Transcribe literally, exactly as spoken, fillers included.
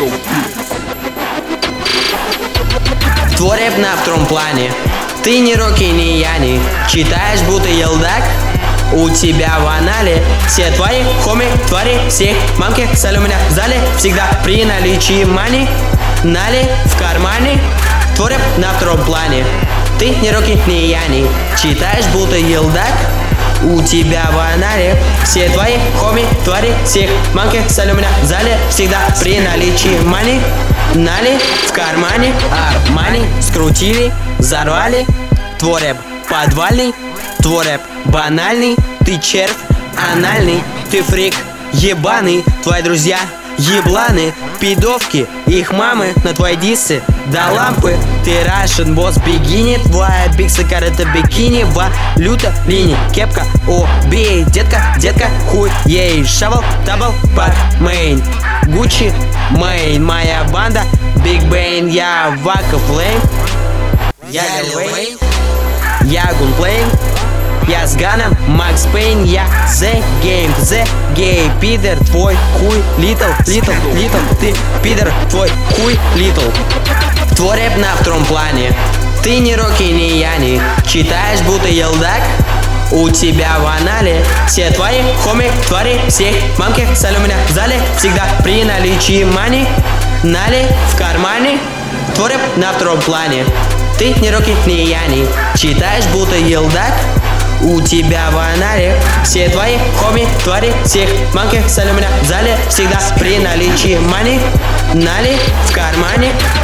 Твой рэп на втором плане. Ты не Рокки, не Яни. Читаешь, будто елдак. У тебя в анале все твои хоми, твари, всех мамки соль у меня в зале. Всегда при наличии мани, нали в кармане. Твой рэп на втором плане. Ты не Рокки, не Яни. Читаешь, будто елдак. У тебя в анале все твои хоми, твари, всех мамки соль у меня в зале. Всегда при наличии мани, нали в кармане. Армани скрутили, взорвали. Твой рэп подвальный, твой рэп банальный. Ты червь анальный, ты фрик ебаный. Твои друзья ебланы, пидовки, их мамы на твои диссы до лампы. Ты Russian босс бигини, твоя бикса карета бикини, валюта, линия, кепка, убей, детка, детка, хуй ей, шавал, табл, пак, мейн, Гуччи, мейн, моя банда, Биг Бейн, я Вака Флейм, я Лил Вейн, я Гунплейн, я с Ганом, Макс Пейн, я The Game, The Gay, пидор, твой хуй, литл, литл, литл, ты пидор, твой хуй, литл. Твой рэп на втором плане. Ты не Рокки, не Яни. Читаешь, будто елдак. У тебя в анале все твои хоми, твари, всех мамки соль у меня в зале. Всегда при наличии мани, нали в кармане. Твой рэп на втором плане. Ты не Рокки, не Яни. Читаешь, будто елдак. У тебя в анале все твои хоми, твари, всех мамки соль у меня в зале. Всегда при наличии мани, нали в кармане.